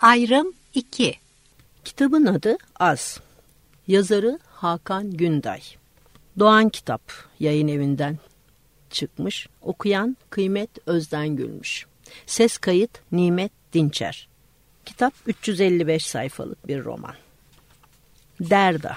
Ayrım 2. Kitabın adı Az. Yazarı Hakan Günday. Doğan Kitap yayın evinden çıkmış. Okuyan Kıymet Özdengülmüş. Ses kayıt Nimet Dinçer. Kitap 355 sayfalık bir roman. Derda.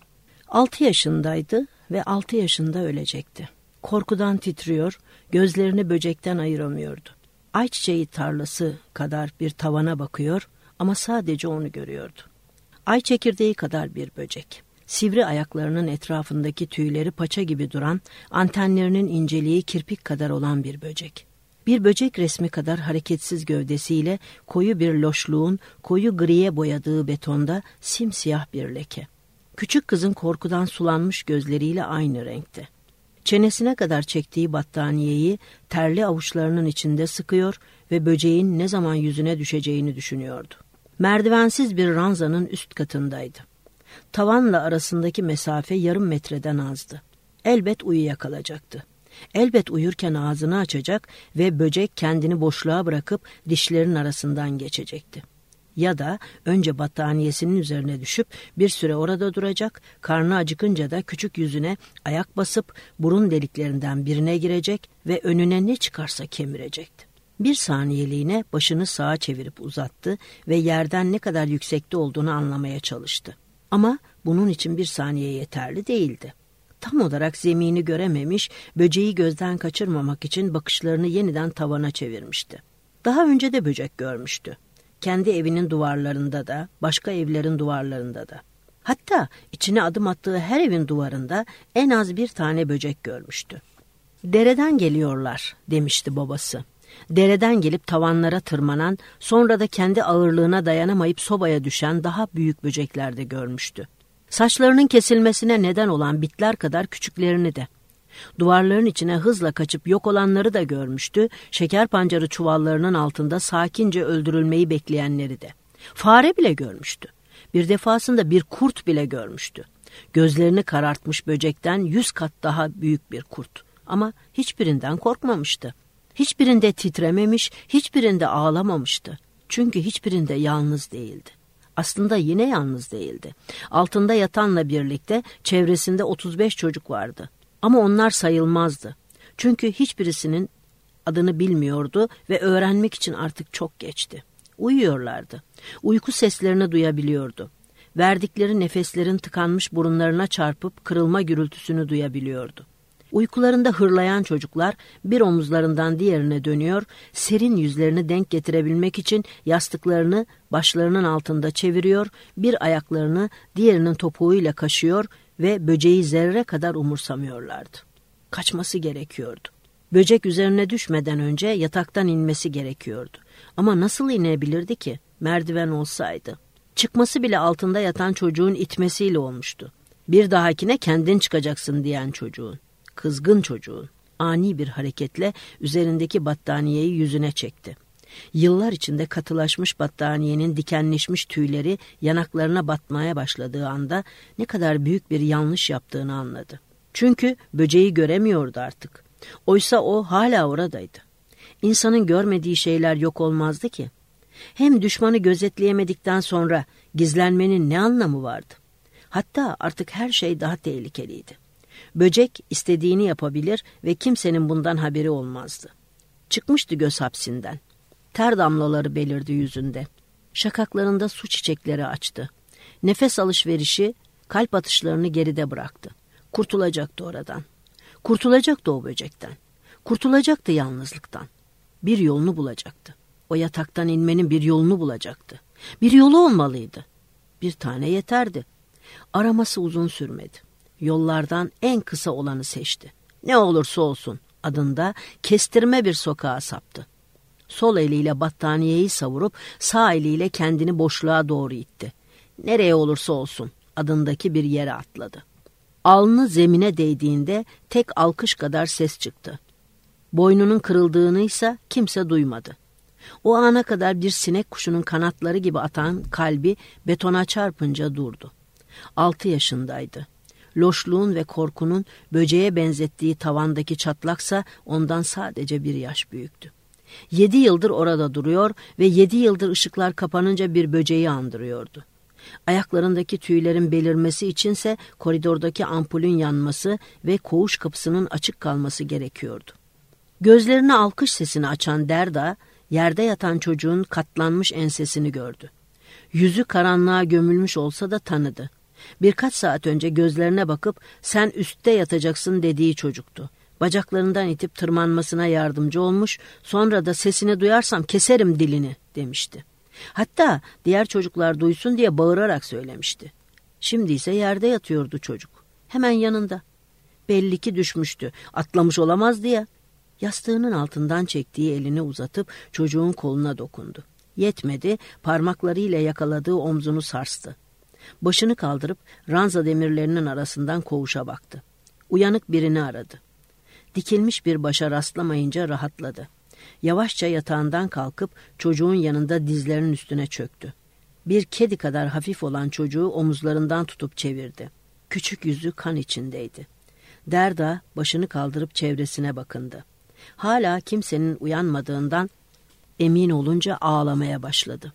6 yaşındaydı ve 6 yaşında ölecekti. Korkudan titriyor, gözlerini böcekten ayıramıyordu. Ayçiçeği tarlası kadar bir tavana bakıyor ama sadece onu görüyordu. Ay çekirdeği kadar bir böcek. Sivri ayaklarının etrafındaki tüyleri paça gibi duran, antenlerinin inceliği kirpik kadar olan bir böcek. Bir böcek resmi kadar hareketsiz gövdesiyle koyu bir loşluğun koyu griye boyadığı betonda simsiyah bir leke. Küçük kızın korkudan sulanmış gözleriyle aynı renkte. Çenesine kadar çektiği battaniyeyi terli avuçlarının içinde sıkıyor ve böceğin ne zaman yüzüne düşeceğini düşünüyordu. Merdivensiz bir ranzanın üst katındaydı. Tavanla arasındaki mesafe yarım metreden azdı. Elbet uyuyakalacaktı. Elbet uyurken ağzını açacak ve böcek kendini boşluğa bırakıp dişlerin arasından geçecekti. Ya da önce battaniyesinin üzerine düşüp bir süre orada duracak, karnı acıkınca da küçük yüzüne ayak basıp burun deliklerinden birine girecek ve önüne ne çıkarsa kemirecekti. Bir saniyeliğine başını sağa çevirip uzattı ve yerden ne kadar yüksekte olduğunu anlamaya çalıştı. Ama bunun için bir saniye yeterli değildi. Tam olarak zemini görememiş, böceği gözden kaçırmamak için bakışlarını yeniden tavana çevirmişti. Daha önce de böcek görmüştü. Kendi evinin duvarlarında da, başka evlerin duvarlarında da. Hatta içine adım attığı her evin duvarında en az bir tane böcek görmüştü. "Dereden geliyorlar," demişti babası. Dereden gelip tavanlara tırmanan, sonra da kendi ağırlığına dayanamayıp sobaya düşen daha büyük böcekler de görmüştü. Saçlarının kesilmesine neden olan bitler kadar küçüklerini de. Duvarların içine hızla kaçıp yok olanları da görmüştü, şeker pancarı çuvallarının altında sakince öldürülmeyi bekleyenleri de. Fare bile görmüştü. Bir defasında bir kurt bile görmüştü. Gözlerini karartmış böcekten 100 kat daha büyük bir kurt. Ama hiçbirinden korkmamıştı. Hiçbirinde titrememiş, hiçbirinde ağlamamıştı. Çünkü hiçbirinde yalnız değildi. Aslında yine yalnız değildi. Altında yatanla birlikte çevresinde 35 çocuk vardı. Ama onlar sayılmazdı. Çünkü hiçbirisinin adını bilmiyordu ve öğrenmek için artık çok geçti. Uyuyorlardı. Uyku seslerini duyabiliyordu. Verdikleri nefeslerin tıkanmış burunlarına çarpıp kırılma gürültüsünü duyabiliyordu. Uykularında hırlayan çocuklar bir omuzlarından diğerine dönüyor, serin yüzlerini denk getirebilmek için yastıklarını başlarının altında çeviriyor, bir ayaklarını diğerinin topuğuyla kaşıyor ve böceği zerre kadar umursamıyorlardı. Kaçması gerekiyordu. Böcek üzerine düşmeden önce yataktan inmesi gerekiyordu. Ama nasıl inebilirdi ki? Merdiven olsaydı. Çıkması bile altında yatan çocuğun itmesiyle olmuştu. Bir dahakine kendin çıkacaksın diyen çocuğun. Kızgın çocuğun ani bir hareketle üzerindeki battaniyeyi yüzüne çekti. Yıllar içinde katılaşmış battaniyenin dikenleşmiş tüyleri yanaklarına batmaya başladığı anda ne kadar büyük bir yanlış yaptığını anladı. Çünkü böceği göremiyordu artık. Oysa o hala oradaydı. İnsanın görmediği şeyler yok olmazdı ki. Hem düşmanı gözetleyemedikten sonra gizlenmenin ne anlamı vardı? Hatta artık her şey daha tehlikeliydi. Böcek istediğini yapabilir ve kimsenin bundan haberi olmazdı. Çıkmıştı göz hapsinden. Ter damlaları belirdi yüzünde. Şakaklarında su çiçekleri açtı. Nefes alışverişi kalp atışlarını geride bıraktı. Kurtulacaktı oradan. Kurtulacaktı o böcekten. Kurtulacaktı yalnızlıktan. Bir yolunu bulacaktı. O yataktan inmenin bir yolunu bulacaktı. Bir yolu olmalıydı. Bir tane yeterdi. Araması uzun sürmedi. Yollardan en kısa olanı seçti. Ne olursa olsun adında kestirme bir sokağa saptı. Sol eliyle battaniyeyi savurup sağ eliyle kendini boşluğa doğru itti. Nereye olursa olsun adındaki bir yere atladı. Alnı zemine değdiğinde tek alkış kadar ses çıktı. Boynunun kırıldığını ise kimse duymadı. O ana kadar bir sinek kuşunun kanatları gibi atan kalbi betona çarpınca durdu. 6 yaşındaydı. Loşluğun ve korkunun böceğe benzettiği tavandaki çatlaksa ondan sadece 1 yaş büyüktü. 7 yıldır orada duruyor ve 7 yıldır ışıklar kapanınca bir böceği andırıyordu. Ayaklarındaki tüylerin belirmesi içinse koridordaki ampulün yanması ve koğuş kapısının açık kalması gerekiyordu. Gözlerini alkış sesini açan Derda, yerde yatan çocuğun katlanmış ensesini gördü. Yüzü karanlığa gömülmüş olsa da tanıdı. Birkaç saat önce gözlerine bakıp sen üstte yatacaksın dediği çocuktu. Bacaklarından itip tırmanmasına yardımcı olmuş, sonra da sesini duyarsam keserim dilini demişti. Hatta diğer çocuklar duysun diye bağırarak söylemişti. Şimdi ise yerde yatıyordu çocuk. Hemen yanında. Belli ki düşmüştü, atlamış olamazdı ya. Yastığının altından çektiği elini uzatıp çocuğun koluna dokundu. Yetmedi, parmaklarıyla yakaladığı omzunu sarstı. Başını kaldırıp ranza demirlerinin arasından koğuşa baktı. Uyanık birini aradı. Dikilmiş bir başa rastlamayınca rahatladı. Yavaşça yatağından kalkıp çocuğun yanında dizlerinin üstüne çöktü. Bir kedi kadar hafif olan çocuğu omuzlarından tutup çevirdi. Küçük yüzü kan içindeydi. Derda başını kaldırıp çevresine bakındı. Hala kimsenin uyanmadığından emin olunca ağlamaya başladı.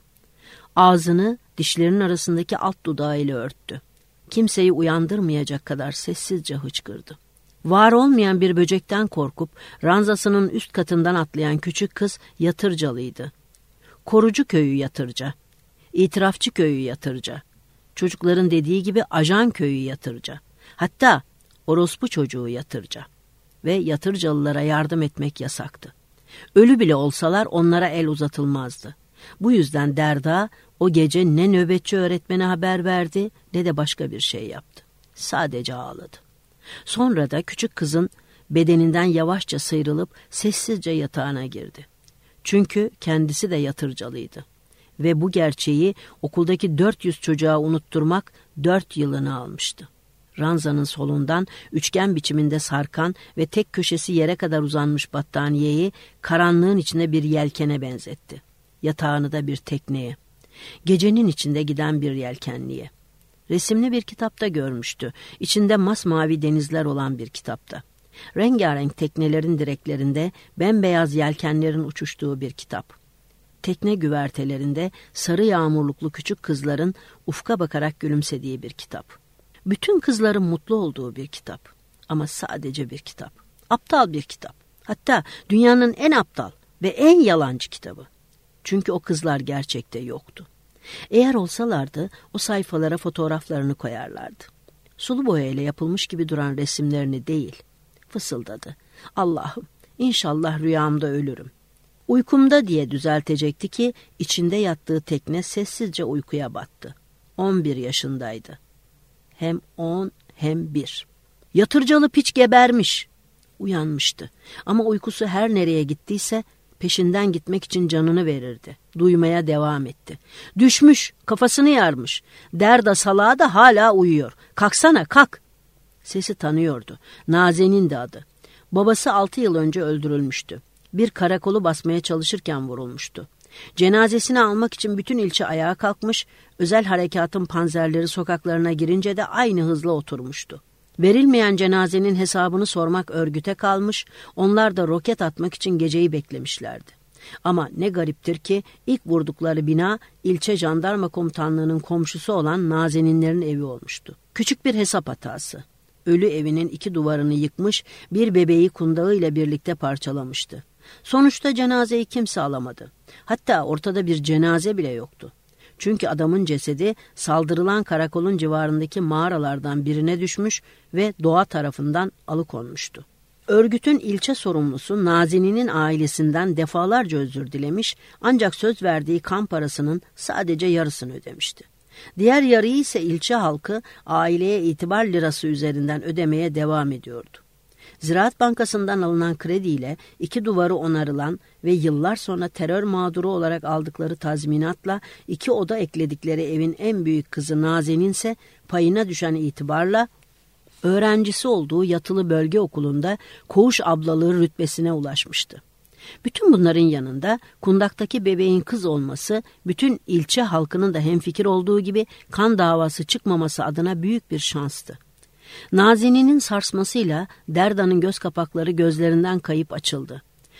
Ağzını dişlerinin arasındaki alt dudağıyla örttü. Kimseyi uyandırmayacak kadar sessizce hıçkırdı. Var olmayan bir böcekten korkup ranzasının üst katından atlayan küçük kız Yatırcalıydı. Korucu köyü Yatırca, itirafçı köyü Yatırca, çocukların dediği gibi ajan köyü Yatırca, hatta orospu çocuğu Yatırca ve Yatırcalılara yardım etmek yasaktı. Ölü bile olsalar onlara el uzatılmazdı. Bu yüzden Derda o gece ne nöbetçi öğretmene haber verdi ne de başka bir şey yaptı. Sadece ağladı. Sonra da küçük kızın bedeninden yavaşça sıyrılıp sessizce yatağına girdi. Çünkü kendisi de Yatırcalıydı. Ve bu gerçeği okuldaki 400 çocuğa unutturmak 4 yılını almıştı. Ranzanın solundan üçgen biçiminde sarkan ve tek köşesi yere kadar uzanmış battaniyeyi karanlığın içine bir yelkene benzetti. Yatağını da bir tekneye. Gecenin içinde giden bir yelkenliğe. Resimli bir kitapta görmüştü. İçinde masmavi denizler olan bir kitapta. Rengarenk teknelerin direklerinde bembeyaz yelkenlerin uçuştuğu bir kitap. Tekne güvertelerinde sarı yağmurluklu küçük kızların ufka bakarak gülümsediği bir kitap. Bütün kızların mutlu olduğu bir kitap. Ama sadece bir kitap. Aptal bir kitap. Hatta dünyanın en aptal ve en yalancı kitabı. Çünkü o kızlar gerçekte yoktu. Eğer olsalardı o sayfalara fotoğraflarını koyarlardı. Sulu boyayla yapılmış gibi duran resimlerini değil. Fısıldadı. Allah'ım inşallah rüyamda ölürüm. Uykumda diye düzeltecekti ki içinde yattığı tekne sessizce uykuya battı. 11 yaşındaydı. Hem 10 hem 1. Yatırcalı piç gebermiş. Uyanmıştı ama uykusu her nereye gittiyse peşinden gitmek için canını verirdi. Duymaya devam etti. Düşmüş, kafasını yarmış. Derda salağı da hala uyuyor. Kalksana, kalk. Sesi tanıyordu. Nazen'in de adı. Babası 6 yıl önce öldürülmüştü. Bir karakolu basmaya çalışırken vurulmuştu. Cenazesini almak için bütün ilçe ayağa kalkmış, özel harekatın panzerleri sokaklarına girince de aynı hızla oturmuştu. Verilmeyen cenazenin hesabını sormak örgüte kalmış, onlar da roket atmak için geceyi beklemişlerdi. Ama ne gariptir ki ilk vurdukları bina ilçe jandarma komutanlığının komşusu olan Nazeninlerin evi olmuştu. Küçük bir hesap hatası. Ölü evinin 2 duvarını yıkmış, bir bebeği kundağıyla birlikte parçalamıştı. Sonuçta cenazeyi kimse alamadı. Hatta ortada bir cenaze bile yoktu. Çünkü adamın cesedi saldırılan karakolun civarındaki mağaralardan birine düşmüş ve doğa tarafından alıkonmuştu. Örgütün ilçe sorumlusu Nazini'nin ailesinden defalarca özür dilemiş ancak söz verdiği kan parasının sadece yarısını ödemişti. Diğer yarıyı ise ilçe halkı aileye itibar lirası üzerinden ödemeye devam ediyordu. Ziraat Bankası'ndan alınan krediyle 2 duvarı onarılan ve yıllar sonra terör mağduru olarak aldıkları tazminatla 2 oda ekledikleri evin en büyük kızı Nazen'in ise payına düşen itibarla öğrencisi olduğu yatılı bölge okulunda koğuş ablalığı rütbesine ulaşmıştı. Bütün bunların yanında kundaktaki bebeğin kız olması bütün ilçe halkının da hemfikir olduğu gibi kan davası çıkmaması adına büyük bir şanstı. Nazini'nin sarsmasıyla Derda'nın göz kapakları gözlerinden kayıp açıldı.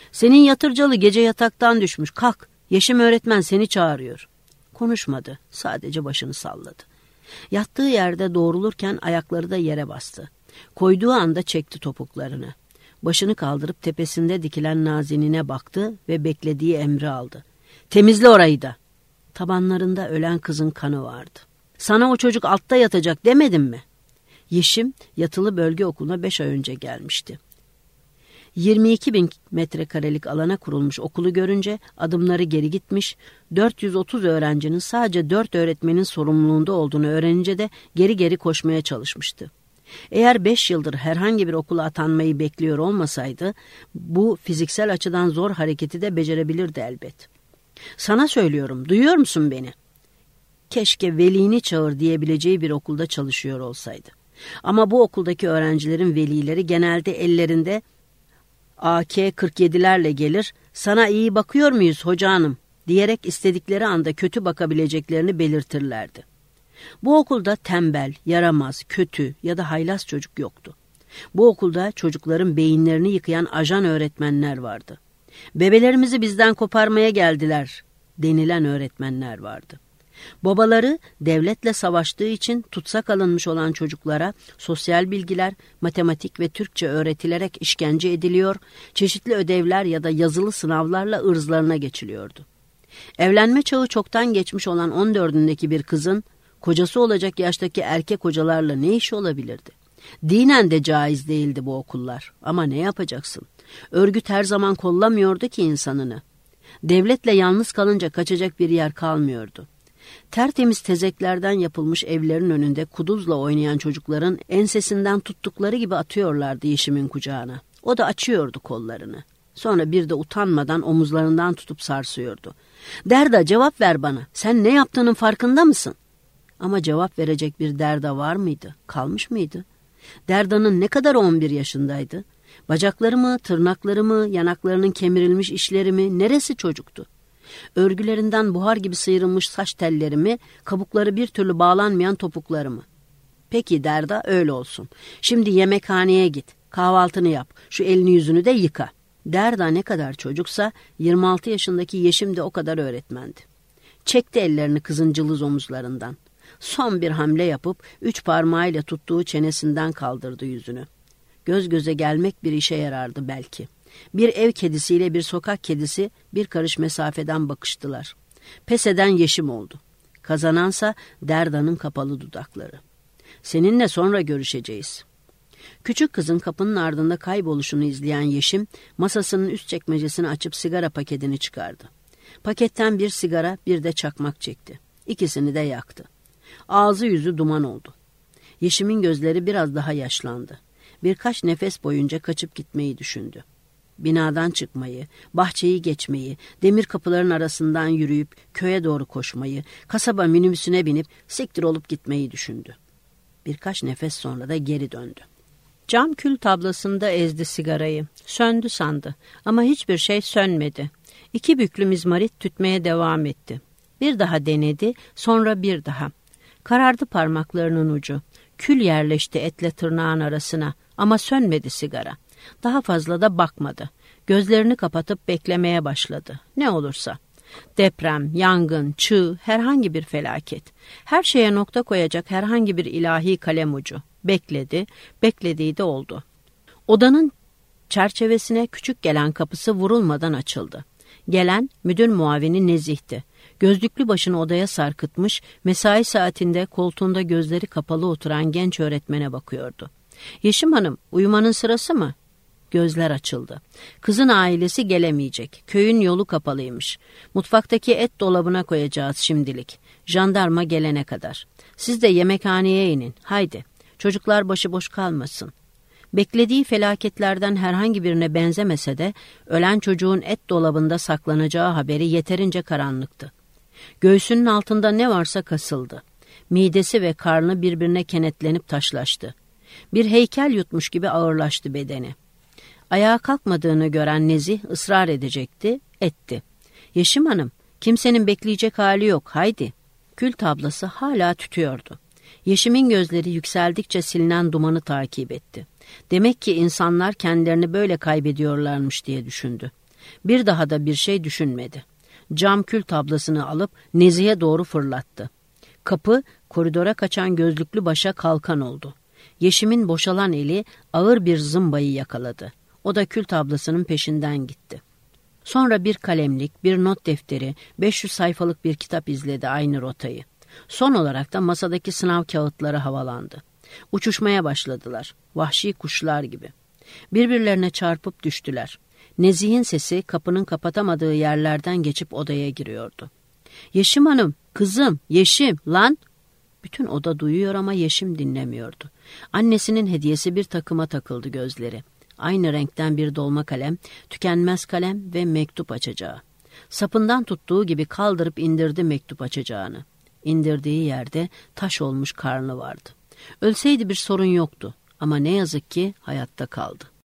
Senin yatırcalı gece yataktan düşmüş. Kalk, Yeşim öğretmen seni çağırıyor. Konuşmadı, sadece başını salladı. Yattığı yerde doğrulurken ayakları da yere bastı. Koyduğu anda çekti topuklarını. Başını kaldırıp tepesinde dikilen Nazinine baktı ve beklediği emri aldı. Temizle orayı da. Tabanlarında ölen kızın kanı vardı. Sana o çocuk altta yatacak demedim mi? Yeşim yatılı bölge okuluna 5 ay önce gelmişti. 22.000 metrekarelik alana kurulmuş okulu görünce adımları geri gitmiş, 430 öğrencinin sadece 4 öğretmenin sorumluluğunda olduğunu öğrenince de geri geri koşmaya çalışmıştı. Eğer 5 yıldır herhangi bir okula atanmayı bekliyor olmasaydı, bu fiziksel açıdan zor hareketi de becerebilirdi elbet. Sana söylüyorum, duyuyor musun beni? Keşke velini çağır diyebileceği bir okulda çalışıyor olsaydı. Ama bu okuldaki öğrencilerin velileri genelde ellerinde AK-47'lerle gelir, sana iyi bakıyor muyuz hoca hanım diyerek istedikleri anda kötü bakabileceklerini belirtirlerdi. Bu okulda tembel, yaramaz, kötü ya da haylaz çocuk yoktu. Bu okulda çocukların beyinlerini yıkayan ajan öğretmenler vardı. Bebelerimizi bizden koparmaya geldiler denilen öğretmenler vardı. Babaları devletle savaştığı için tutsak alınmış olan çocuklara sosyal bilgiler, matematik ve Türkçe öğretilerek işkence ediliyor, çeşitli ödevler ya da yazılı sınavlarla ırzlarına geçiliyordu. Evlenme çağı çoktan geçmiş olan 14'ündeki bir kızın kocası olacak yaştaki erkek hocalarla ne işi olabilirdi? Dinen de caiz değildi bu okullar. Ama ne yapacaksın? Örgüt her zaman kollamıyordu ki insanını. Devletle yalnız kalınca kaçacak bir yer kalmıyordu. Tertemiz tezeklerden yapılmış evlerin önünde kuduzla oynayan çocukların ensesinden tuttukları gibi atıyorlardı Yeşim'in kucağına. O da açıyordu kollarını. Sonra bir de utanmadan omuzlarından tutup sarsıyordu. Derda, cevap ver bana. Sen ne yaptığının farkında mısın? Ama cevap verecek bir Derda var mıydı? Kalmış mıydı? Derda'nın ne kadar 11 yaşındaydı? Bacakları mı, tırnakları mı, yanaklarının kemirilmiş işleri mi, neresi çocuktu? Örgülerinden buhar gibi sıyrılmış saç telleri mi, kabukları bir türlü bağlanmayan topukları mı? Peki Derda, öyle olsun. Şimdi yemekhaneye git, kahvaltını yap, şu elini yüzünü de yıka. Derda ne kadar çocuksa 26 yaşındaki Yeşim de o kadar öğretmendi. Çekti ellerini kızın cılız omuzlarından. Son bir hamle yapıp 3 parmağıyla tuttuğu çenesinden kaldırdı yüzünü. Göz göze gelmek bir işe yarardı belki. Bir ev kedisiyle bir sokak kedisi bir karış mesafeden bakıştılar. Pes eden Yeşim oldu. Kazanansa Derda'nın kapalı dudakları. Seninle sonra görüşeceğiz. Küçük kızın kapının ardında kayboluşunu izleyen Yeşim masasının üst çekmecesini açıp sigara paketini çıkardı. Paketten bir sigara bir de çakmak çekti. İkisini de yaktı. Ağzı yüzü duman oldu. Yeşim'in gözleri biraz daha yaşlandı. Birkaç nefes boyunca kaçıp gitmeyi düşündü. Binadan çıkmayı, bahçeyi geçmeyi, demir kapıların arasından yürüyüp köye doğru koşmayı, kasaba minibüsüne binip siktir olup gitmeyi düşündü. Birkaç nefes sonra da geri döndü. Cam kül tablasında ezdi sigarayı. Söndü sandı ama hiçbir şey sönmedi. 2 büklüm izmarit tütmeye devam etti. Bir daha denedi, sonra bir daha. Karardı parmaklarının ucu. Kül yerleşti etle tırnağın arasına ama sönmedi sigara. Daha fazla da bakmadı. Gözlerini kapatıp beklemeye başladı. Ne olursa. Deprem, yangın, çığ, herhangi bir felaket. Her şeye nokta koyacak herhangi bir ilahi kalem ucu. Bekledi, beklediği de oldu. Odanın çerçevesine küçük gelen kapısı vurulmadan açıldı. Gelen müdür muavini Nezih'ti. Gözlüklü başını odaya sarkıtmış, mesai saatinde koltuğunda gözleri kapalı oturan genç öğretmene bakıyordu. Yeşim Hanım, uyumanın sırası mı? Gözler açıldı. Kızın ailesi gelemeyecek. Köyün yolu kapalıymış. Mutfaktaki et dolabına koyacağız şimdilik. Jandarma gelene kadar. Siz de yemekhaneye inin. Haydi. Çocuklar başıboş kalmasın. Beklediği felaketlerden herhangi birine benzemese de ölen çocuğun et dolabında saklanacağı haberi yeterince karanlıktı. Göğsünün altında ne varsa kasıldı. Midesi ve karnı birbirine kenetlenip taşlaştı. Bir heykel yutmuş gibi ağırlaştı bedeni. Ayağa kalkmadığını gören Nezih ısrar edecekti, etti. Yeşim Hanım, kimsenin bekleyecek hali yok, haydi. Kül tablası hala tütüyordu. Yeşim'in gözleri yükseldikçe silinen dumanı takip etti. Demek ki insanlar kendilerini böyle kaybediyorlarmış diye düşündü. Bir daha da bir şey düşünmedi. Cam kül tablasını alıp Nezih'e doğru fırlattı. Kapı koridora kaçan gözlüklü başa kalkan oldu. Yeşim'in boşalan eli ağır bir zımbayı yakaladı. O da kül tablasının peşinden gitti. Sonra bir kalemlik, bir not defteri, 500 sayfalık bir kitap izledi aynı rotayı. Son olarak da masadaki sınav kağıtları havalandı. Uçuşmaya başladılar, vahşi kuşlar gibi. Birbirlerine çarpıp düştüler. Nezih'in sesi kapının kapatamadığı yerlerden geçip odaya giriyordu. "Yeşim Hanım, kızım, Yeşim, lan!" Bütün oda duyuyor ama Yeşim dinlemiyordu. Annesinin hediyesi bir takıma takıldı gözleri. Aynı renkten bir dolma kalem, tükenmez kalem ve mektup açacağı. Sapından tuttuğu gibi kaldırıp indirdi mektup açacağını. İndirdiği yerde taş olmuş karnı vardı. Ölseydi bir sorun yoktu ama ne yazık ki hayatta kaldı.